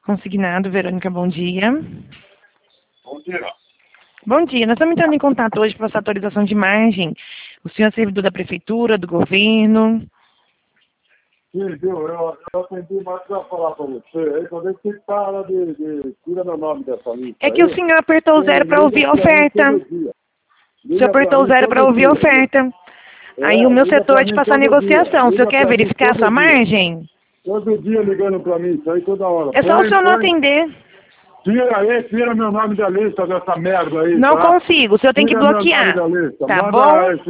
Consignado, Verônica, bom dia. Bom dia. Bom dia, nós estamos entrando em contato hoje para essa atualização de margem. O senhor é servidor da prefeitura, do governo? Sim, viu? Eu atendi mais para falar para você. Aí quando você fala tira meu nome dessa lista. É que o senhor apertou o zero para ouvir a oferta. O senhor apertou o zero para ouvir a oferta. Aí o meu setor é de passar negociação. O senhor quer verificar a sua margem? Todo dia ligando para mim, isso aí toda hora. É só o senhor não atender. Tira meu nome da lista dessa merda aí, Não tá? consigo, o senhor tem que Tira meu nome bloquear. da lista. Tá Manda bom?